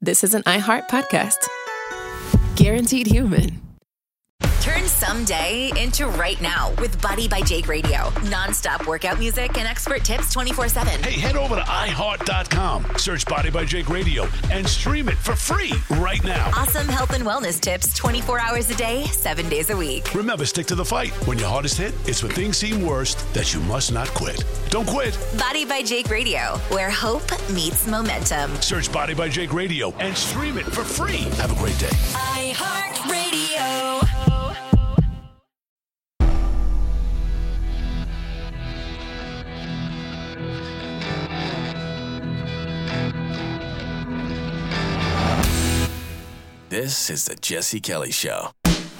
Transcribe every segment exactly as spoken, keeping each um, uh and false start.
this is an iHeart podcast. Guaranteed human. Turn someday into right now with Body by Jake Radio. Non-stop workout music and expert tips twenty-four seven. Hey, head over to i heart dot com, search Body by Jake Radio, and stream it for free right now. Awesome health and wellness tips twenty-four hours a day, seven days a week. Remember, stick to the fight. When your hardest hit, it's when things seem worst that you must not quit. Don't quit. Body by Jake Radio, where hope meets momentum. Search Body by Jake Radio and stream it for free. Have a great day. iHeart Radio. This is the Jesse Kelly Show.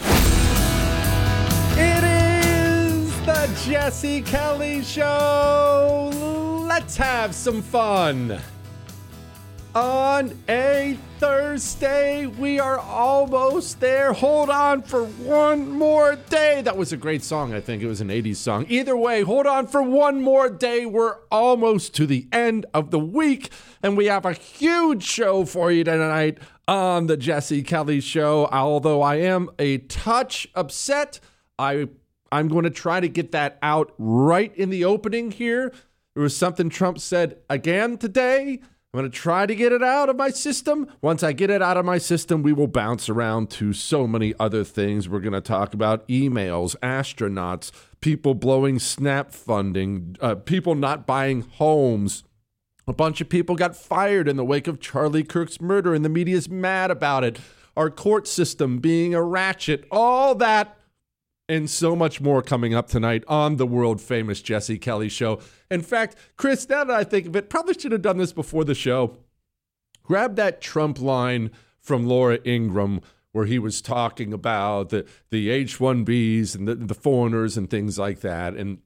It is the Jesse Kelly Show. Let's have some fun. On a Thursday, we are almost there. Hold on for one more day. That was a great song. I think it was an eighties song. Either way, hold on for one more day. We're almost to the end of the week, and we have a huge show for you tonight on the Jesse Kelly Show. Although I am a touch upset, I, I'm going to try to get that out right in the opening here. There was something Trump said again today. I'm going to try to get it out of my system. Once I get it out of my system, we will bounce around to so many other things. We're going to talk about emails, astronauts, people blowing SNAP funding, uh, people not buying homes. A bunch of people got fired in the wake of Charlie Kirk's murder, and the media's mad about it. Our court system being a ratchet, all that and so much more coming up tonight on the world-famous Jesse Kelly Show. In fact, Chris, now that I think of it, probably should have done this before the show. Grab that Trump line from Laura Ingraham where he was talking about the, the H one Bs and the, the foreigners and things like that. And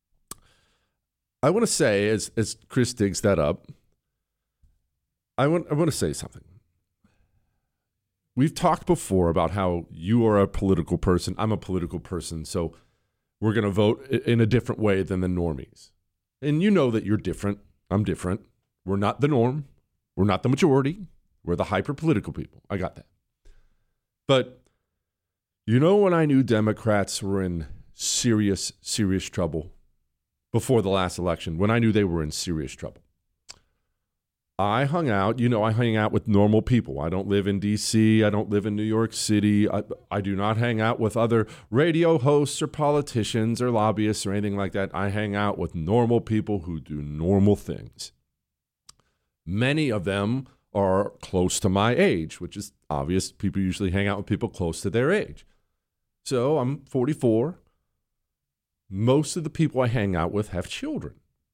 I want to say, as as Chris digs that up, I want I want to say something. We've talked before about how you are a political person. I'm a political person, so we're going to vote in a different way than the normies. And you know that you're different. I'm different. We're not the norm. We're not the majority. We're the hyper-political people. I got that. But you know when I knew Democrats were in serious, serious trouble before the last election, when I knew they were in serious trouble? I hung out, you know, I hang out with normal people. I don't live in D C. I don't live in New York City. I, I do not hang out with other radio hosts or politicians or lobbyists or anything like that. I hang out with normal people who do normal things. Many of them are close to my age, which is obvious. People usually hang out with people close to their age. So I'm forty-four. Most of the people I hang out with have children.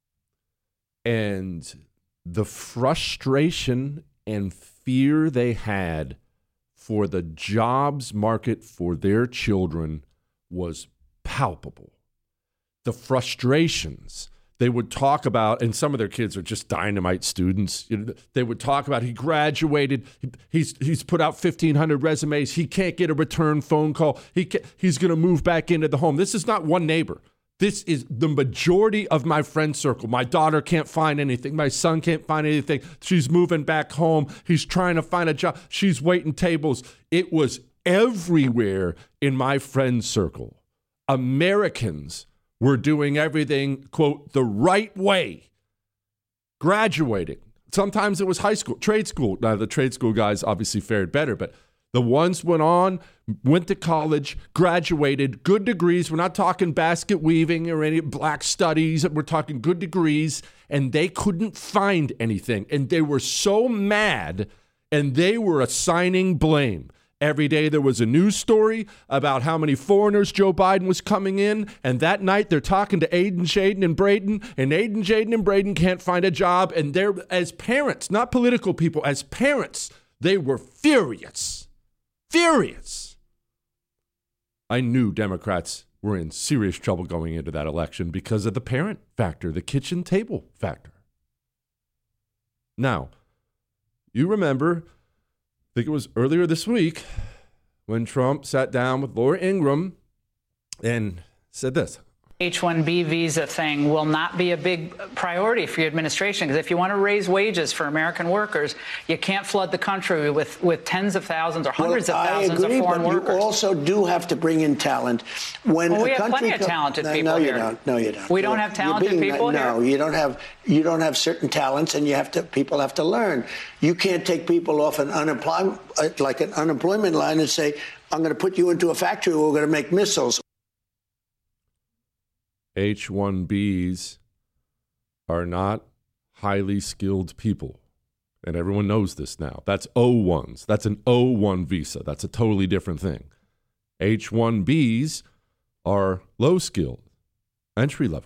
And the frustration and fear they had for the jobs market for their children was palpable. The frustrations they would talk about, and some of their kids are just dynamite students. You know, they would talk about he graduated, he's he's put out fifteen hundred resumes, he can't get a return phone call, he can, he's going to move back into the home. This is not one neighbor. This is the majority of my friend circle. My daughter can't find anything. My son can't find anything. She's moving back home. He's trying to find a job. She's waiting tables. It was everywhere in my friend circle. Americans were doing everything, quote, the right way. Graduating. Sometimes it was high school, trade school. Now, the trade school guys obviously fared better, but the ones went on, went to college, graduated, good degrees. We're not talking basket weaving or any black studies. We're talking good degrees, and they couldn't find anything. And they were so mad, and they were assigning blame. Every day there was a news story about how many foreigners Joe Biden was coming in, and that night they're talking to Aiden, Jaden, and Braden, and Aiden, Jaden, and Braden can't find a job, and they're, as parents, not political people, as parents, they were furious. Furious. I knew Democrats were in serious trouble going into that election because of the parent factor, the kitchen table factor. Now, you remember, I think it was earlier this week, when Trump sat down with Laura Ingraham and said this. H one B visa thing will not be a big priority for your administration, because if you want to raise wages for American workers, you can't flood the country with, with tens of thousands or hundreds well, of thousands I agree, of foreign but workers. You also do have to bring in talent. When well, we a have country plenty of co- talented no, people no, you here. Don't. No, you don't. We You're, don't have talented being, people no, here? No, you don't have. You don't have certain talents, and you have to. People have to learn. You can't take people off an unemployment, like an unemployment line, and say, "I'm going to put you into a factory where we're going to make missiles." H one Bs are not highly skilled people. And everyone knows this now. That's O ones. That's an O one visa. That's a totally different thing. H one Bs are low skilled, entry level.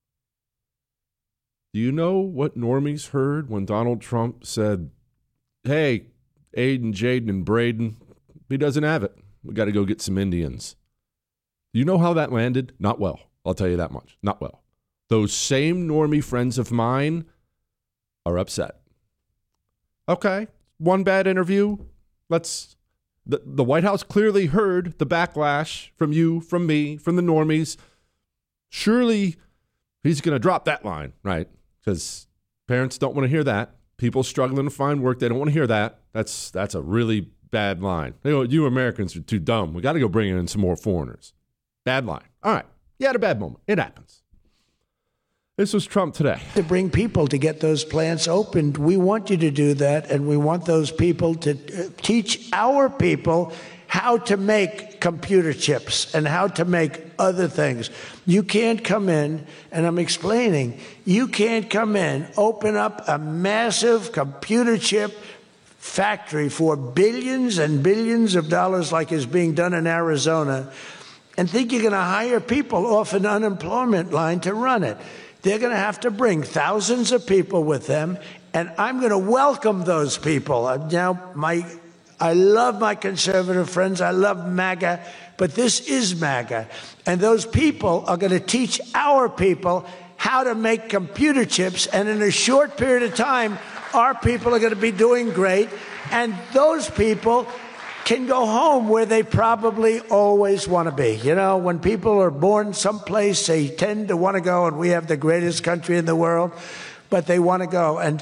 Do you know what normies heard when Donald Trump said, hey, Aiden, Jaden, and Braden, he doesn't have it. We got to go get some Indians. Do you know how that landed? Not well. I'll tell you that much. Not well. Those same normie friends of mine are upset. Okay, one bad interview. Let's. The, the White House clearly heard the backlash from you, from me, from the normies. Surely he's going to drop that line, right? Because parents don't want to hear that. People struggling to find work, they don't want to hear that. That's that's a really bad line. You know, you Americans are too dumb. We got to go bring in some more foreigners. Bad line. All right. You had a bad moment. It happens. This was Trump today. To bring people to get those plants opened. We want you to do that, and we want those people to uh, teach our people how to make computer chips and how to make other things. You can't come in, and I'm explaining, you can't come in, open up a massive computer chip factory for billions and billions of dollars like is being done in Arizona, and think you're going to hire people off an unemployment line to run it. They're going to have to bring thousands of people with them, and I'm going to welcome those people. Now, my, I love my conservative friends. I love MAGA, but this is MAGA. And those people are going to teach our people how to make computer chips, and in a short period of time, our people are going to be doing great, and those people can go home where they probably always want to be. You know, when people are born someplace, they tend to want to go, and we have the greatest country in the world, but they want to go. And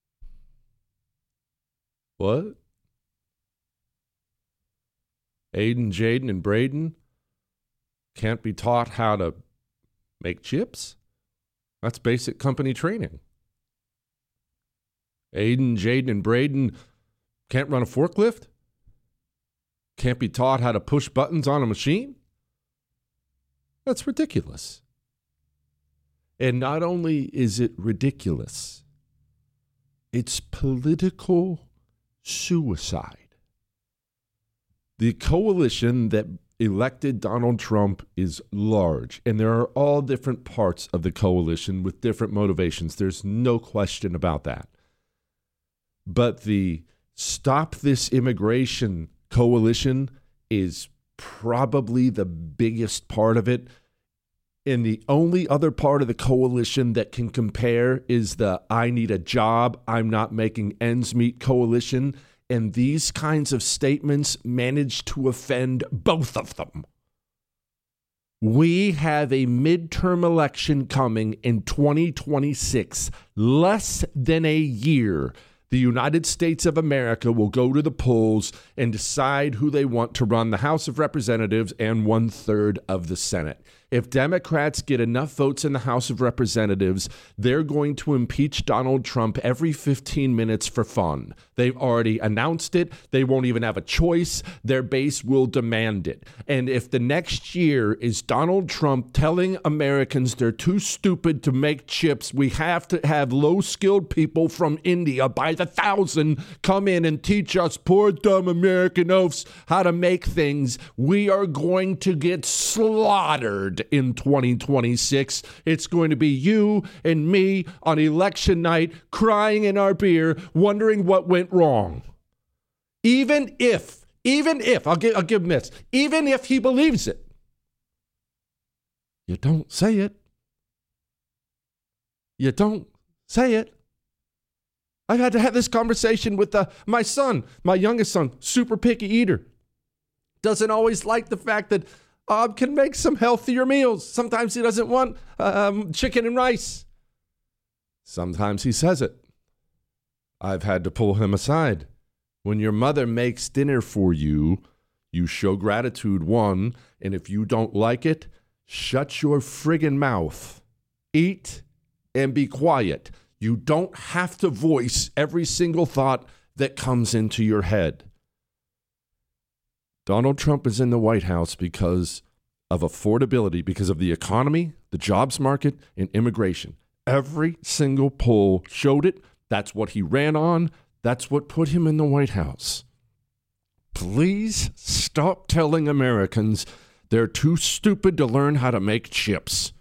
what? Aiden, Jaden, and Braden can't be taught how to make chips? That's basic company training. Aiden, Jaden, and Braden can't run a forklift? Can't be taught how to push buttons on a machine? That's ridiculous. And not only is it ridiculous, it's political suicide. The coalition that elected Donald Trump is large, and there are all different parts of the coalition with different motivations. There's no question about that. But the Stop This Immigration coalition is probably the biggest part of it. And the only other part of the coalition that can compare is the I need a job, I'm not making ends meet coalition. And these kinds of statements manage to offend both of them. We have a midterm election coming in twenty twenty-six, less than a year. The United States of America will go to the polls and decide who they want to run the House of Representatives and one third of the Senate. If Democrats get enough votes in the House of Representatives, they're going to impeach Donald Trump every fifteen minutes for fun. They've already announced it. They won't even have a choice. Their base will demand it. And if the next year is Donald Trump telling Americans they're too stupid to make chips, we have to have low-skilled people from India by the thousand come in and teach us poor, dumb American oafs how to make things, we are going to get slaughtered in twenty twenty-six. It's going to be you and me on election night crying in our beer, wondering what went wrong. Even if, even if, I'll give, I'll give him this, even if he believes it, you don't say it. You don't say it. I've had to have this conversation with uh, my son, my youngest son, super picky eater. Doesn't always like the fact that Bob can make some healthier meals. Sometimes he doesn't want um, chicken and rice. Sometimes he says it. I've had to pull him aside. When your mother makes dinner for you, you show gratitude, one, and if you don't like it, shut your friggin' mouth. Eat and be quiet. You don't have to voice every single thought that comes into your head. Donald Trump is in the White House because of affordability, because of the economy, the jobs market, and immigration. Every single poll showed it. That's what he ran on. That's what put him in the White House. Please stop telling Americans they're too stupid to learn how to make chips.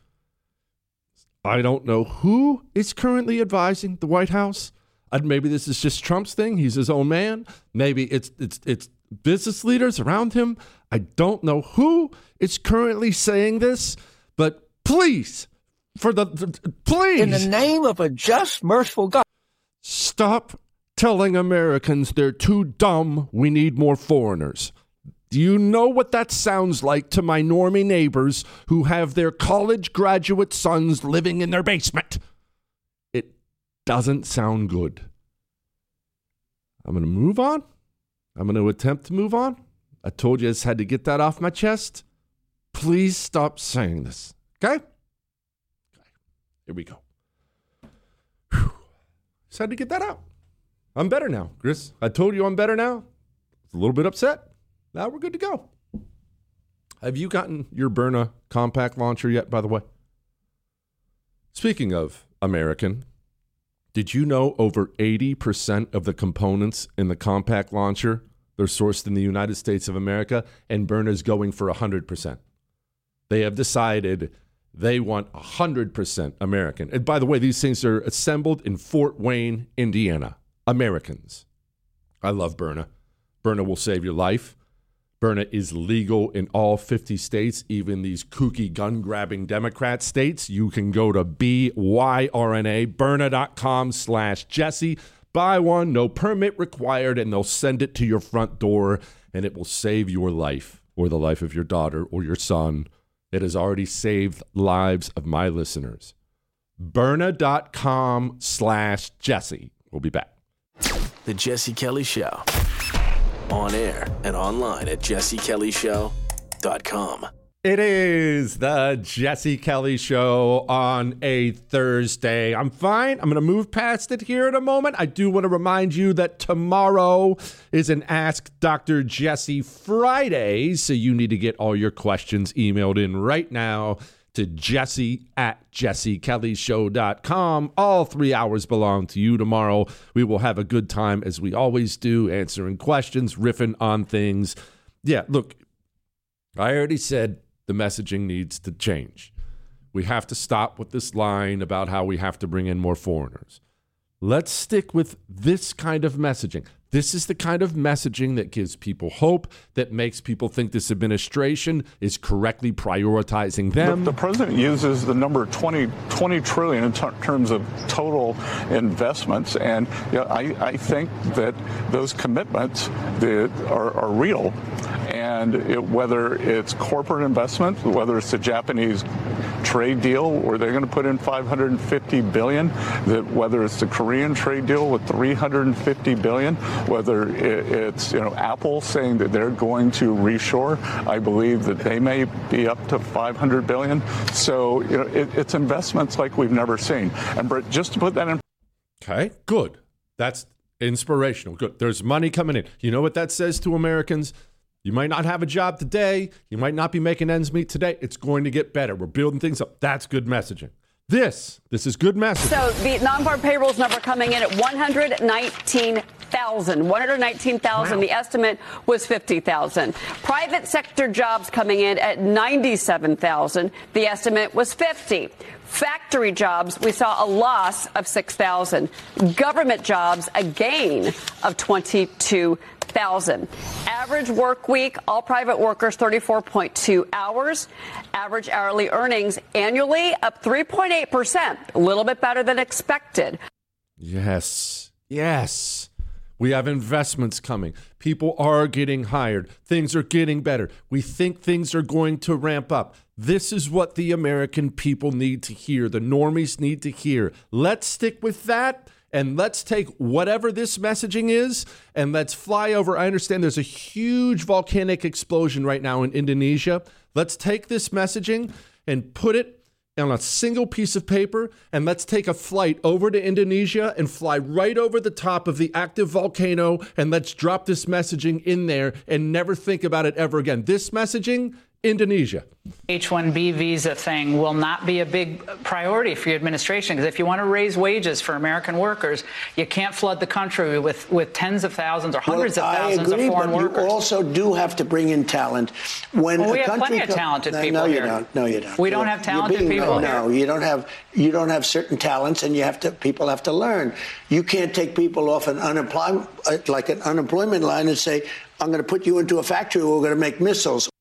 I don't know who is currently advising the White House. And maybe this is just Trump's thing. He's his own man. Maybe it's it's it's business leaders around him. I don't know who is currently saying this, but please, for the, the please, in the name of a just, merciful God, stop telling Americans they're too dumb. We need more foreigners. Do you know what that sounds like to my normie neighbors who have their college graduate sons living in their basement? It doesn't sound good. I'm going to move on. I'm going to attempt to move on. I told you I just had to get that off my chest. Please stop saying this. Okay? Okay. Here we go. Whew. Just had to get that out. I'm better now, Chris. I told you I'm better now. I was a little bit upset. Now we're good to go. Have you gotten your Byrna compact launcher yet, by the way? Speaking of American, did you know over eighty percent of the components in the compact launcher, they're sourced in the United States of America, and Byrna's going for one hundred percent. They have decided they want one hundred percent American. And by the way, these things are assembled in Fort Wayne, Indiana. Americans. I love Byrna. Byrna will save your life. Byrna is legal in all fifty states, even these kooky gun-grabbing Democrat states. You can go to B Y R N A, Byrna.com slash Jesse. Buy one, no permit required, and they'll send it to your front door, and it will save your life or the life of your daughter or your son. It has already saved lives of my listeners. Byrna.com slash Jesse. We'll be back. The Jesse Kelly Show. On air and online at jesse kelly show dot com. It is the Jesse Kelly Show on a Thursday. I'm fine. I'm going to move past it here in a moment. I do want to remind you that tomorrow is an Ask Doctor Jesse Friday, so you need to get all your questions emailed in right now to Jesse at jesse kelly show dot com. All three hours belong to you tomorrow. We will have a good time, as we always do, answering questions, riffing on things. Yeah, look, I already said the messaging needs to change. We have to stop with this line about how we have to bring in more foreigners. Let's stick with this kind of messaging. This is the kind of messaging that gives people hope, that makes people think this administration is correctly prioritizing them. The, the president uses the number twenty, twenty trillion in t- terms of total investments. And you know, I, I think that those commitments that are, are real. And it, whether it's corporate investment, whether it's the Japanese trade deal where they're going to put in five hundred fifty billion dollars, that whether it's the Korean trade deal with three hundred fifty billion dollars, whether it's, you know, Apple saying that they're going to reshore, I believe that they may be up to five hundred billion dollars. So, you know, it, it's investments like we've never seen. And Brett, just to put that in. Okay, good. That's inspirational. Good. There's money coming in. You know what that says to Americans? You might not have a job today. You might not be making ends meet today. It's going to get better. We're building things up. That's good messaging. This, this is good messaging. So the non-farm payrolls number coming in at one hundred nineteen thousand. one hundred nineteen thousand. Wow. The estimate was fifty thousand. Private sector jobs coming in at ninety-seven thousand. The estimate was fifty. Factory jobs, we saw a loss of six thousand. Government jobs, a gain of twenty-two thousand. Average work week, all private workers, thirty-four point two hours. Average hourly earnings annually up three point eight percent, a little bit better than expected. Yes, yes. We have investments coming. People are getting hired. Things are getting better. We think things are going to ramp up. This is what the American people need to hear. The normies need to hear. Let's stick with that, and let's take whatever this messaging is, and let's fly over. I understand there's a huge volcanic explosion right now in Indonesia. Let's take this messaging and put it on a single piece of paper, and let's take a flight over to Indonesia and fly right over the top of the active volcano, and let's drop this messaging in there and never think about it ever again. This messaging, Indonesia. H one B visa thing will not be a big priority for your administration, because if you want to raise wages for American workers, you can't flood the country with, with tens of thousands or hundreds well, of thousands I agree, of foreign but workers. You also do have to bring in talent. When well, we a have country plenty of talented no, people no, here. You don't. No, you don't. We don't have talented being, people no, here. No, you don't have. You don't have certain talents, and you have to. People have to learn. You can't take people off an unemployment, like an unemployment line, and say, "I'm going to put you into a factory. We're going to make missiles."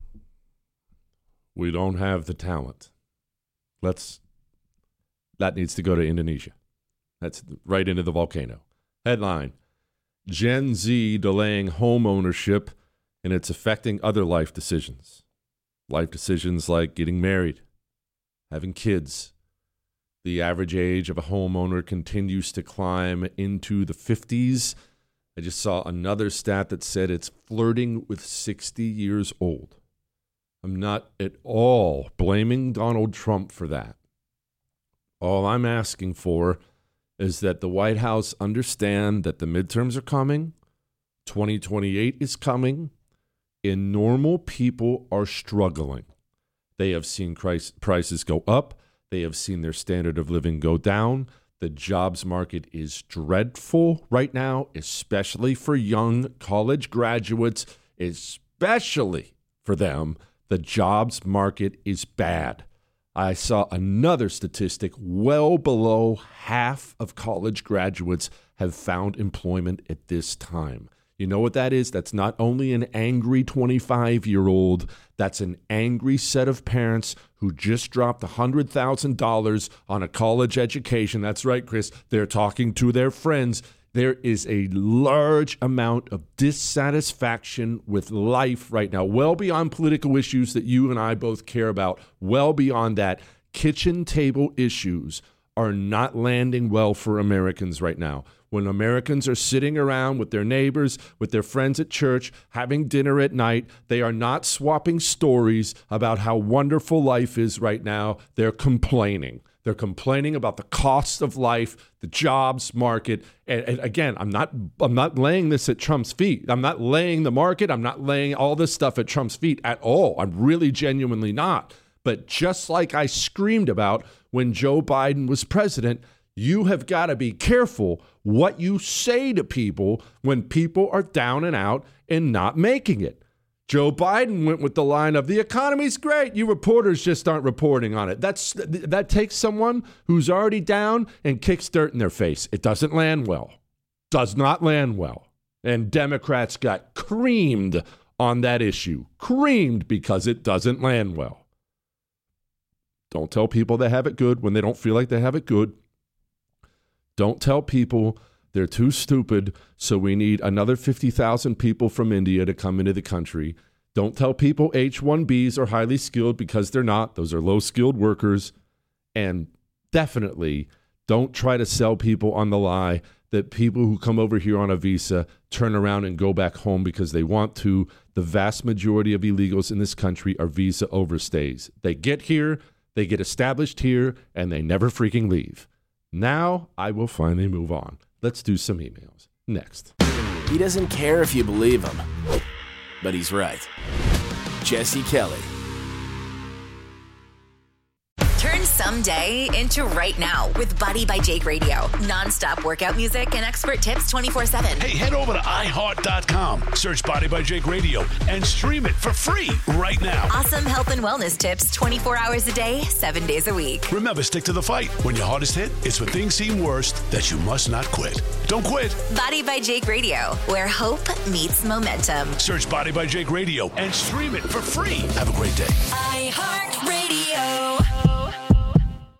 We don't have the talent. Let's, that needs to go to Indonesia. That's right into the volcano. Headline, Gen Z delaying home ownership and it's affecting other life decisions. Life decisions like getting married, having kids. The average age of a homeowner continues to climb into the fifties. I just saw another stat that said it's flirting with sixty years old. I'm not at all blaming Donald Trump for that. All I'm asking for is that the White House understand that the midterms are coming, twenty twenty-eight is coming, and normal people are struggling. They have seen prices go up. They have seen their standard of living go down. The jobs market is dreadful right now, especially for young college graduates, especially for them. The jobs market is bad. I saw another statistic. Well below half of college graduates have found employment at this time. You know what that is? That's not only an angry twenty-five-year-old. That's an angry set of parents who just dropped one hundred thousand dollars on a college education. That's right, Chris. They're talking to their friends. There is a large amount of dissatisfaction with life right now, well beyond political issues that you and I both care about, well beyond that. Kitchen table issues are not landing well for Americans right now. When Americans are sitting around with their neighbors, with their friends at church, having dinner at night, they are not swapping stories about how wonderful life is right now. They're complaining. They're complaining about the cost of life, the jobs market. And, and again, I'm not I'm not laying this at Trump's feet. I'm not laying the market. I'm not laying all this stuff at Trump's feet at all. I'm really genuinely not. But just like I screamed about when Joe Biden was president, you have got to be careful what you say to people when people are down and out and not making it. Joe Biden went with the line of the economy's great. You reporters just aren't reporting on it. That's that takes someone who's already down and kicks dirt in their face. It doesn't land well. Does not land well. And Democrats got creamed on that issue. Creamed because it doesn't land well. Don't tell people they have it good when they don't feel like they have it good. Don't tell people they're too stupid, so we need another fifty thousand people from India to come into the country. Don't tell people H one Bs are highly skilled because they're not. Those are low-skilled workers. And definitely don't try to sell people on the lie that people who come over here on a visa turn around and go back home because they want to. The vast majority of illegals in this country are visa overstays. They get here, they get established here, and they never freaking leave. Now I will finally move on. Let's do some emails. Next. He doesn't care if you believe him, but he's right. Jesse Kelly. Turn someday into right now with Body by Jake Radio. Non-stop workout music and expert tips twenty-four seven. Hey, head over to i heart dot com, search Body by Jake Radio, and stream it for free right now. Awesome health and wellness tips twenty-four hours a day, seven days a week. Remember, stick to the fight. When your hardest hit, it's when things seem worst that you must not quit. Don't quit. Body by Jake Radio, where hope meets momentum. Search Body by Jake Radio and stream it for free. Have a great day. iHeartRadio.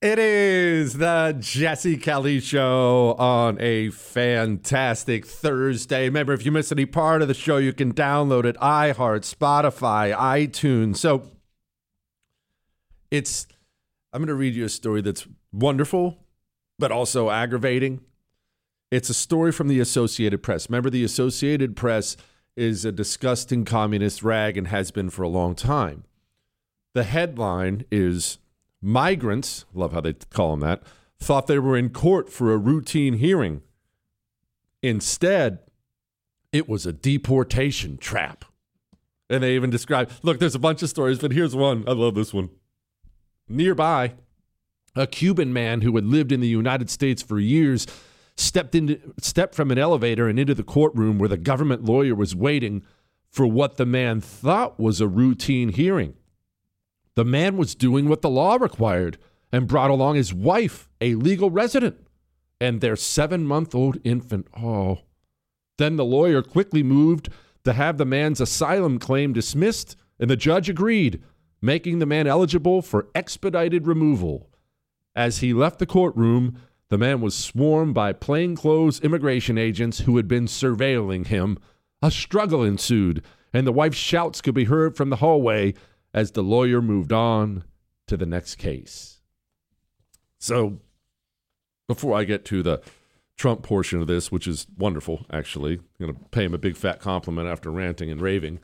It is the Jesse Kelly Show on a fantastic Thursday. Remember, if you miss any part of the show, you can download it, iHeart, Spotify, iTunes. So it's, I'm going to read you a story that's wonderful, but also aggravating. It's a story from the Associated Press. Remember, the Associated Press is a disgusting communist rag and has been for a long time. The headline is, migrants, love how they call them that, thought they were in court for a routine hearing. Instead, it was a deportation trap. And they even describe, look, there's a bunch of stories, but here's one. I love this one. Nearby, a Cuban man who had lived in the United States for years stepped into stepped from an elevator and into the courtroom where the government lawyer was waiting for what the man thought was a routine hearing. The man was doing what the law required and brought along his wife, a legal resident, and their seven-month-old infant. Oh. Then the lawyer quickly moved to have the man's asylum claim dismissed, and the judge agreed, making the man eligible for expedited removal. As he left the courtroom, the man was swarmed by plainclothes immigration agents who had been surveilling him. A struggle ensued, and the wife's shouts could be heard from the hallway as the lawyer moved on to the next case. So, before I get to the Trump portion of this, which is wonderful, actually, I'm going to pay him a big fat compliment after ranting and raving.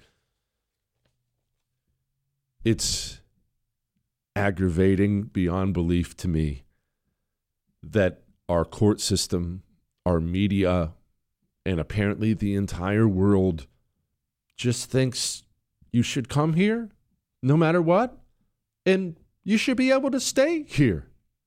It's aggravating beyond belief to me that our court system, our media, and apparently the entire world just thinks you should come here no matter what, and you should be able to stay here.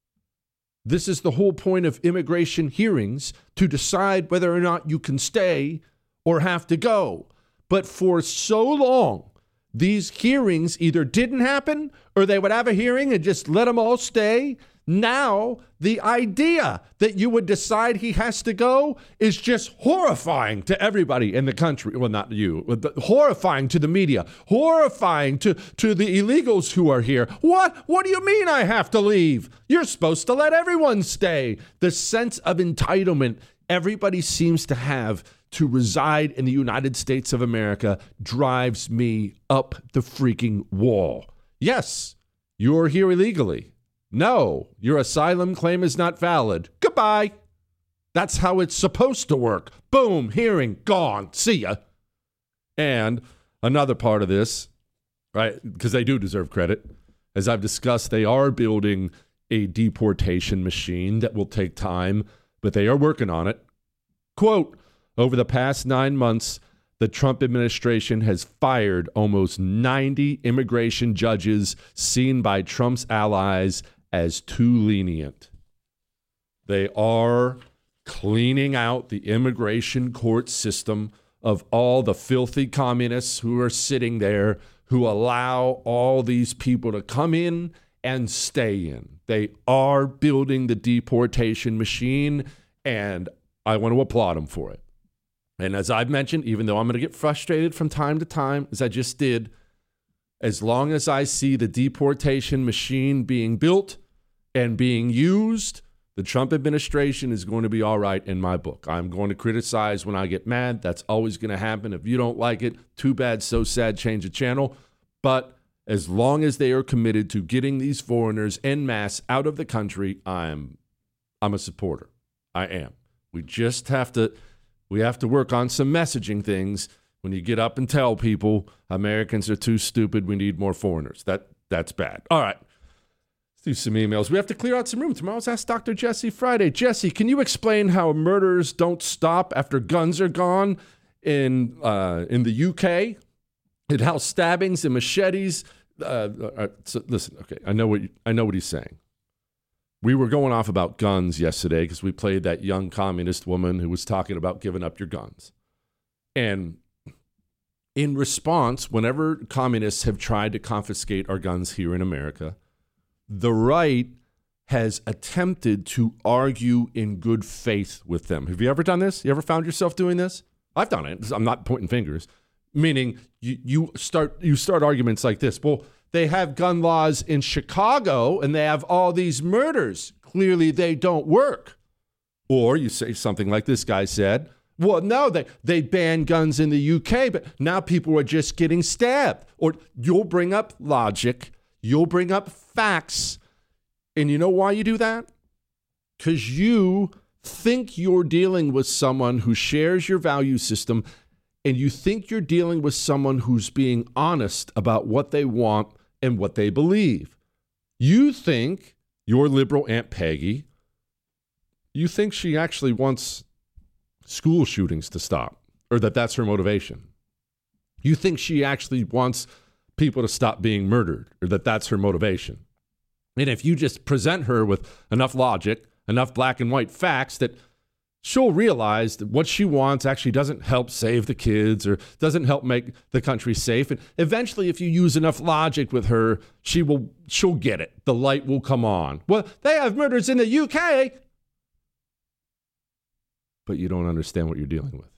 This is the whole point of immigration hearings, to decide whether or not you can stay or have to go. But for so long, these hearings either didn't happen or they would have a hearing and just let them all stay. Now, the idea that you would decide he has to go is just horrifying to everybody in the country. Well, not you, but horrifying to the media, horrifying to, to the illegals who are here. What? What do you mean I have to leave? You're supposed to let everyone stay. The sense of entitlement everybody seems to have to reside in the United States of America drives me up the freaking wall. Yes, you're here illegally. No, your asylum claim is not valid. Goodbye. That's how it's supposed to work. Boom, hearing, gone. See ya. And another part of this, right, because they do deserve credit. As I've discussed, they are building a deportation machine that will take time, but they are working on it. Quote, over the past nine months, the Trump administration has fired almost ninety immigration judges seen by Trump's allies as too lenient. They are cleaning out the immigration court system of all the filthy communists who are sitting there who allow all these people to come in and stay in. They are building the deportation machine, and I want to applaud them for it. And as I've mentioned, even though I'm going to get frustrated from time to time, as I just did, as long as I see the deportation machine being built and being used, the Trump administration is going to be all right in my book. I'm going to criticize when I get mad. That's always going to happen. If you don't like it, too bad, so sad, change the channel. But as long as they are committed to getting these foreigners en masse out of the country, I'm I'm a supporter. I am. We just have to we have to work on some messaging things. When you get up and tell people Americans are too stupid, we need more foreigners. That that's bad. All right. Do some emails. We have to clear out some room. Tomorrow's Ask Doctor Jesse Friday. Jesse, can you explain how murders don't stop after guns are gone in uh, in the U K, and how stabbings and machetes? Uh, uh, so listen, okay, I know what you, I know what he's saying. We were going off about guns yesterday because we played that young communist woman who was talking about giving up your guns, and in response, whenever communists have tried to confiscate our guns here in America, the right has attempted to argue in good faith with them. Have you ever done this? You ever found yourself doing this? I've done it. I'm not pointing fingers. Meaning you, you start you start arguments like this. Well, they have gun laws in Chicago and they have all these murders. Clearly they don't work. Or you say something like this guy said, well, no, they, they banned guns in the U K, but now people are just getting stabbed. Or you'll bring up logic, you'll bring up facts. And you know why you do that? Because you think you're dealing with someone who shares your value system, and you think you're dealing with someone who's being honest about what they want and what they believe. You think your liberal Aunt Peggy, you think she actually wants school shootings to stop, or that that's her motivation. You think she actually wants people to stop being murdered, or that that's her motivation. And if you just present her with enough logic, enough black and white facts, that she'll realize that what she wants actually doesn't help save the kids or doesn't help make the country safe. And eventually, if you use enough logic with her, she will, she'll get it. The light will come on. Well, they have murders in the U K. But you don't understand what you're dealing with.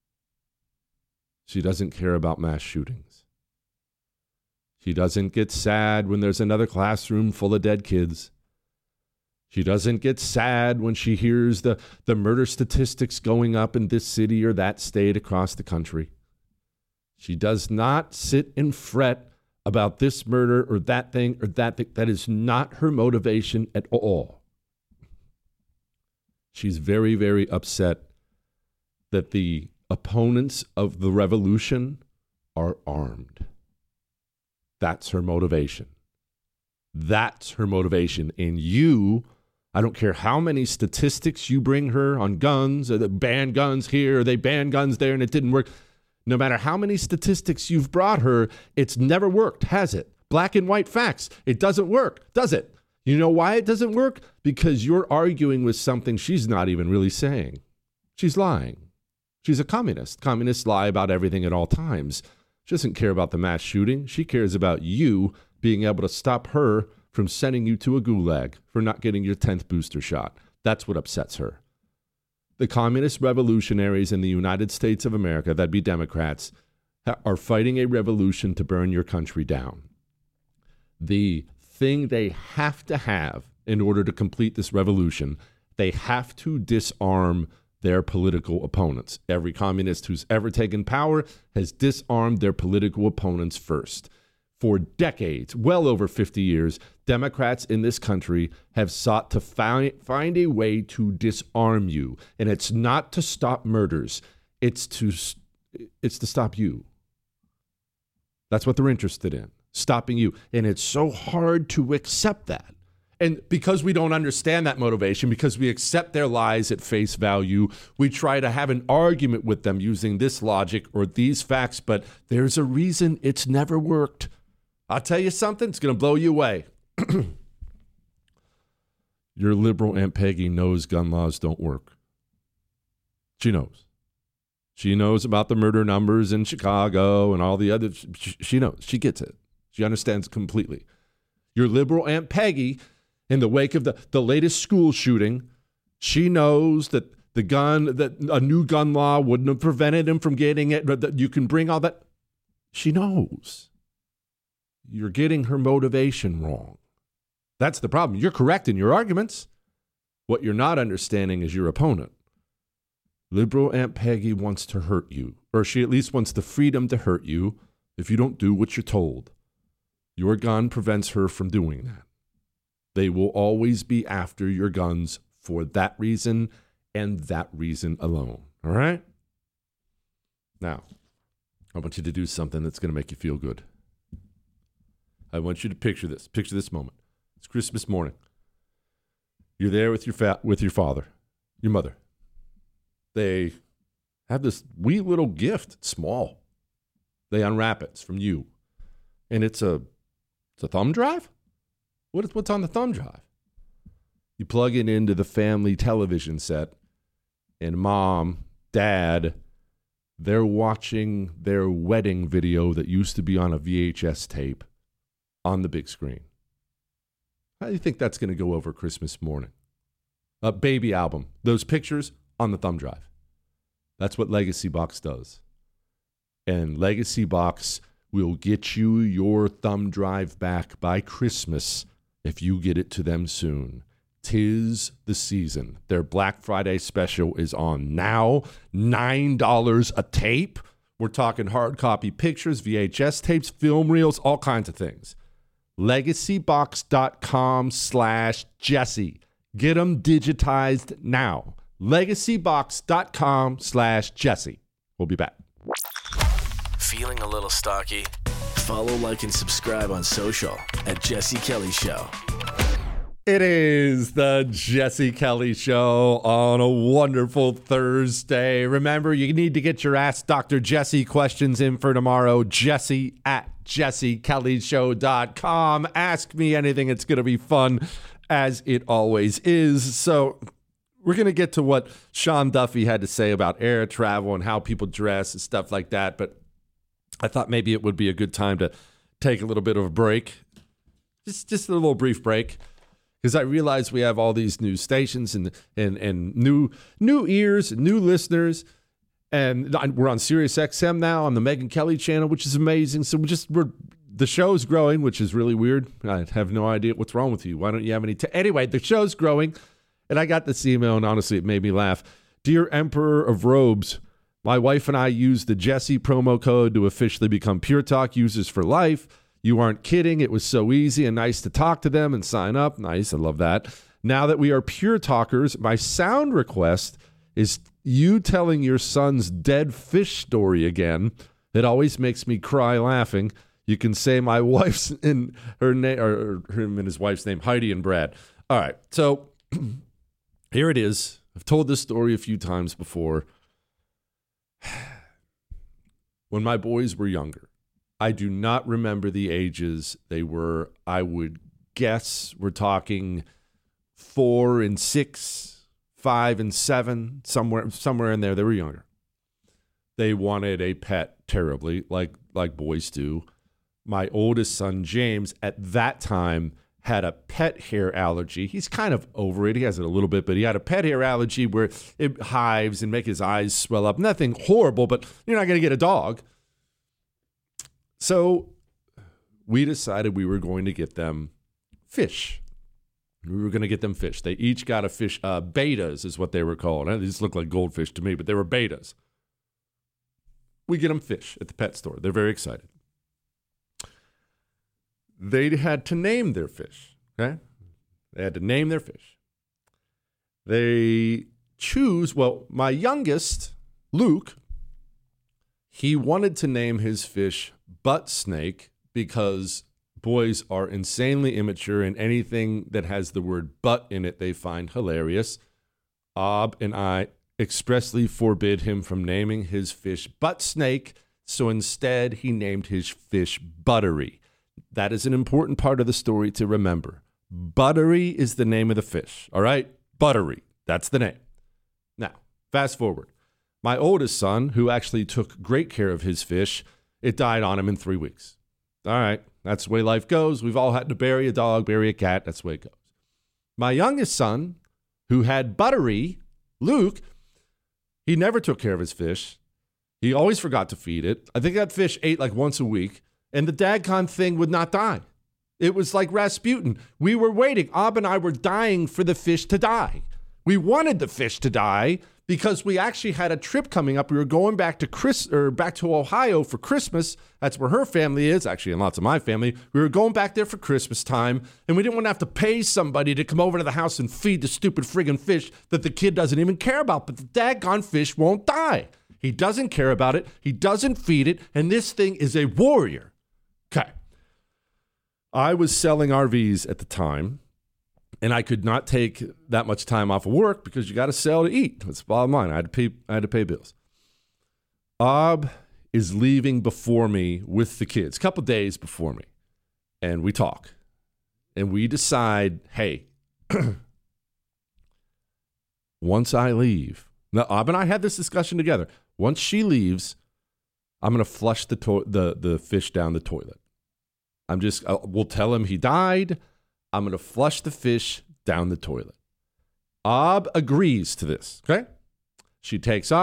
She doesn't care about mass shootings. She doesn't get sad when there's another classroom full of dead kids. She doesn't get sad when she hears the, the murder statistics going up in this city or that state across the country. She does not sit and fret about this murder or that thing or that thing. That is not her motivation at all. She's very, very upset that the opponents of the revolution are armed. That's her motivation. That's her motivation. And you, I don't care how many statistics you bring her on guns, or they ban guns here, or they ban guns there, and it didn't work. No matter how many statistics you've brought her, it's never worked, has it? Black and white facts. It doesn't work, does it? You know why it doesn't work? Because you're arguing with something she's not even really saying. She's lying. She's a communist. Communists lie about everything at all times. She doesn't care about the mass shooting. She cares about you being able to stop her from sending you to a gulag for not getting your tenth booster shot. That's what upsets her. The communist revolutionaries in the United States of America, that'd be Democrats, are fighting a revolution to burn your country down. The thing they have to have in order to complete this revolution, they have to disarm their political opponents. Every communist who's ever taken power has disarmed their political opponents first. For decades, well over fifty years, Democrats in this country have sought to find, find a way to disarm you. And it's not to stop murders. It's to, it's to stop you. That's what they're interested in. Stopping you. And it's so hard to accept that. And because we don't understand that motivation, because we accept their lies at face value, we try to have an argument with them using this logic or these facts, but there's a reason it's never worked. I'll tell you something, it's going to blow you away. Your liberal Aunt Peggy knows gun laws don't work. She knows. She knows about the murder numbers in Chicago and all the other. She, she knows. She gets it. She understands completely. Your liberal Aunt Peggy, in the wake of the, the latest school shooting, she knows that the gun, that a new gun law wouldn't have prevented him from getting it, but that you can bring all that. She knows. You're getting her motivation wrong. That's the problem. You're correct in your arguments. What you're not understanding is your opponent. Liberal Aunt Peggy wants to hurt you, or she at least wants the freedom to hurt you if you don't do what you're told. Your gun prevents her from doing that. They will always be after your guns for that reason and that reason alone. All right? Now, I want you to do something that's going to make you feel good. I want you to picture this. Picture this moment. It's Christmas morning. You're there with your fa- with your father, your mother. They have this wee little gift. It's small. They unwrap it. It's from you. And it's a it's a thumb drive? What is, what's on the thumb drive? You plug it into the family television set, and mom, dad, they're watching their wedding video that used to be on a V H S tape on the big screen. How do you think that's going to go over Christmas morning? A baby album. Those pictures on the thumb drive. That's what Legacy Box does. And Legacy Box will get you your thumb drive back by Christmas if you get it to them soon. 'Tis the season. Their Black Friday special is on now. nine dollars a tape. We're talking hard copy pictures, V H S tapes, film reels, all kinds of things. LegacyBox.com slash Jesse. Get them digitized now. LegacyBox.com slash Jesse. We'll be back. Feeling a little stocky? Follow, like, and subscribe on social at Jesse Kelly Show. It is the Jesse Kelly Show on a wonderful Thursday. Remember, you need to get your Ask Doctor Jesse questions in for tomorrow. Jesse at jesse kelly show dot com. Ask me anything. It's going to be fun, as it always is. So we're going to get to what Sean Duffy had to say about air travel and how people dress and stuff like that. But I thought maybe it would be a good time to take a little bit of a break. Just, just a little brief break. Because I realize we have all these new stations and and and new new ears, new listeners, and we're on Sirius X M now on the Megyn Kelly channel, which is amazing. So we just we're the show's growing, which is really weird. I have no idea what's wrong with you. Why don't you have any? T- anyway, the show's growing, and I got this email, and honestly, it made me laugh. Dear Emperor of Robes, my wife and I used the Jesse promo code to officially become Pure Talk users for life. You aren't kidding. It was so easy and nice to talk to them and sign up. Nice. I love that. Now that we are Pure Talkers, my sound request is you telling your son's dead fish story again. It always makes me cry laughing. You can say my wife's in her name, or him and his wife's name, Heidi and Brad. All right. So here it is. I've told this story a few times before. When my boys were younger, I do not remember the ages they were. I would guess we're talking four and six, five and seven, somewhere somewhere in there. They were younger. They wanted a pet terribly, like like boys do. My oldest son, James, at that time had a pet hair allergy. He's kind of over it. He has it a little bit, but he had a pet hair allergy where it hives and make his eyes swell up. Nothing horrible, but you're not going to get a dog. So we decided we were going to get them fish. We were going to get them fish. They each got a fish. Uh, betas is what they were called. They just looked like goldfish to me, but they were betas. We get them fish at the pet store. They're very excited. They had to name their fish, okay? They had to name their fish. They choose, well, my youngest, Luke, he wanted to name his fish Butt Snake because boys are insanely immature, and anything that has the word butt in it they find hilarious. Ob and I expressly forbid him from naming his fish Butt Snake, so instead he named his fish Buttery. That is an important part of the story to remember. Buttery is the name of the fish, all right? Buttery, that's the name. Now, fast forward. My oldest son, who actually took great care of his fish, it died on him in three weeks. All right, that's the way life goes. We've all had to bury a dog, bury a cat. That's the way it goes. My youngest son, who had Buttery, Luke, he never took care of his fish. He always forgot to feed it. I think that fish ate like once a week, and the daggone thing would not die. It was like Rasputin. We were waiting. Ob and I were dying for the fish to die. We wanted the fish to die because we actually had a trip coming up. We were going back to Chris or back to Ohio for Christmas. That's where her family is, actually, and lots of my family. We were going back there for Christmas time, and we didn't want to have to pay somebody to come over to the house and feed the stupid friggin' fish that the kid doesn't even care about. But the daggone fish won't die. He doesn't care about it. He doesn't feed it, and this thing is a warrior. Okay. I was selling R Vs at the time, and I could not take that much time off of work because you got to sell to eat. That's the bottom line. I had to pay, I had to pay bills. Ob is leaving before me with the kids, a couple days before me. And we talk. And we decide, hey, once I leave, now Ob and I had this discussion together. Once she leaves, I'm going to flush the, to- the the fish down the toilet. I'm just, I'll, we'll tell him he died. I'm going to flush the fish down the toilet. Ob agrees to this, okay? She takes off.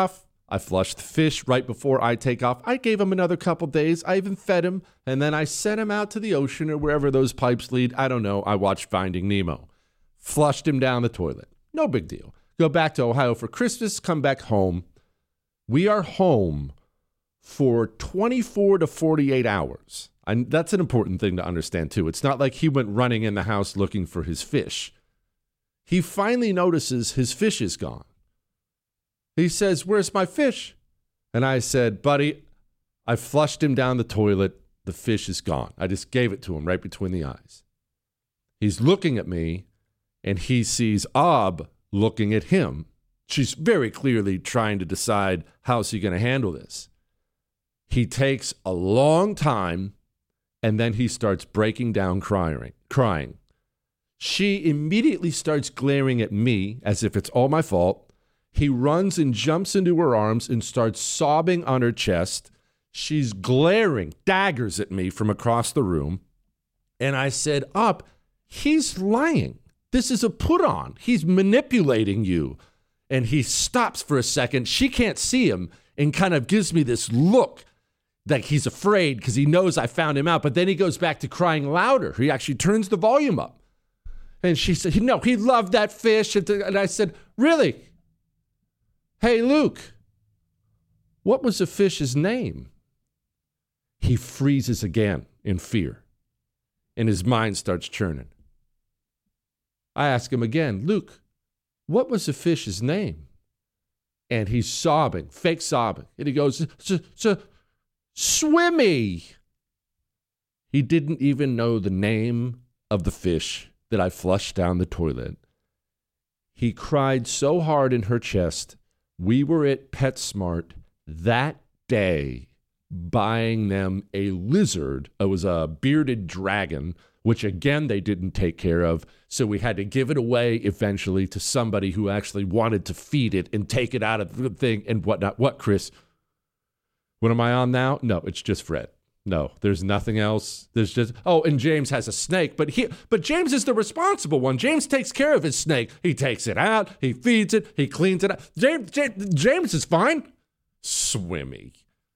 I flushed the fish right before I take off. I gave him another couple days. I even fed him, and then I sent him out to the ocean or wherever those pipes lead. I don't know. I watched Finding Nemo. Flushed him down the toilet. No big deal. Go back to Ohio for Christmas, come back home. We are home for twenty-four to forty-eight hours. And that's an important thing to understand, too. It's not like he went running in the house looking for his fish. He finally notices his fish is gone. He says, "Where's my fish?" And I said, "Buddy, I flushed him down the toilet. The fish is gone." I just gave it to him right between the eyes. He's looking at me, and he sees Ob looking at him. She's very clearly trying to decide how's he going to handle this. He takes a long time, and then he starts breaking down crying. crying. She immediately starts glaring at me as if it's all my fault. He runs and jumps into her arms and starts sobbing on her chest. She's glaring daggers at me from across the room. And I said, "Up, he's lying. This is a put on. He's manipulating you." And he stops for a second. She can't see him and kind of gives me this look like he's afraid because he knows I found him out. But then he goes back to crying louder. He actually turns the volume up. And she said, "No, he loved that fish." And I said, "Really? Hey, Luke, what was the fish's name?" He freezes again in fear, and his mind starts churning. I ask him again, "Luke, what was the fish's name?" And he's sobbing, fake sobbing. And he goes, "Swimmy." He didn't even know the name of the fish that I flushed down the toilet. He cried so hard in her chest. We were at PetSmart that day buying them a lizard. It was a bearded dragon, which again they didn't take care of. So we had to give it away eventually to somebody who actually wanted to feed it and take it out of the thing and whatnot. What, Chris? What am I on now? No, it's just Fred. No, there's nothing else. There's just, oh, and James has a snake, but he, but James is the responsible one. James takes care of his snake. He takes it out, he feeds it, he cleans it up. James, James, James is fine. Swimmy.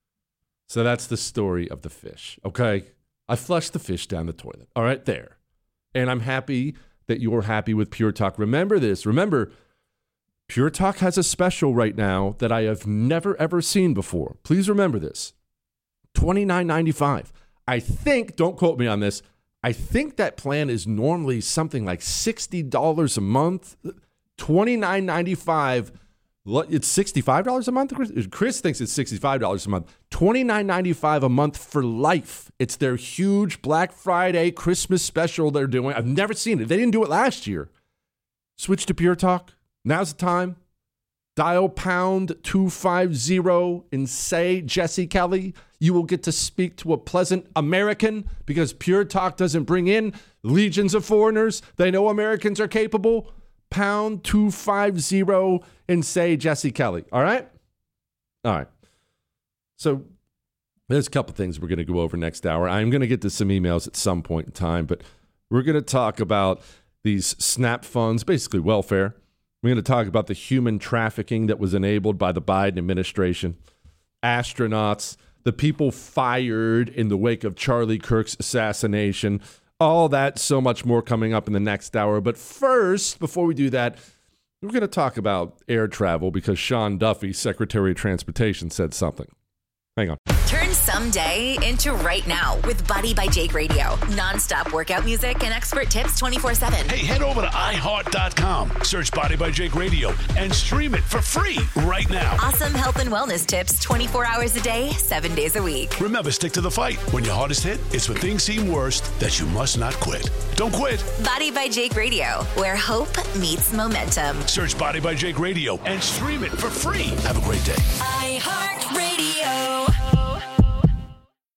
So that's the story of the fish, okay? I flushed the fish down the toilet. All right, there. And I'm happy that you're happy with Pure Talk. Remember this. Remember, Pure Talk has a special right now that I have never, ever seen before. Please remember this. twenty-nine ninety-five. I think, don't quote me on this, I think that plan is normally something like sixty dollars a month. twenty-nine ninety-five. It's sixty-five dollars a month? Chris thinks it's sixty-five dollars a month. twenty-nine ninety-five a month for life. It's their huge Black Friday Christmas special they're doing. I've never seen it. They didn't do it last year. Switch to Pure Talk. Now's the time. Dial pound two fifty and say Jesse Kelly. You will get to speak to a pleasant American because Pure Talk doesn't bring in legions of foreigners. They know Americans are capable. Pound two fifty and say Jesse Kelly. All right? All right. So there's a couple things we're going to go over next hour. I'm going to get to some emails at some point in time, but we're going to talk about these SNAP funds, basically welfare. We're going to talk about the human trafficking that was enabled by the Biden administration, astronauts, the people fired in the wake of Charlie Kirk's assassination, all that, so much more coming up in the next hour. But first, before we do that, we're going to talk about air travel because Sean Duffy, Secretary of Transportation, said something. Hang on. Turn someday into right now with Buddy by Jake Radio. Non-stop workout music and expert tips twenty-four seven. Hey, head over to i heart dot com, search Body by Jake Radio, and stream it for free right now. Awesome health and wellness tips twenty-four hours a day, seven days a week. Remember, stick to the fight. When your heart is hit, it's when things seem worst that you must not quit. Don't quit. Body by Jake Radio, where hope meets momentum. Search Body by Jake Radio and stream it for free. Have a great day. iHeartRadio.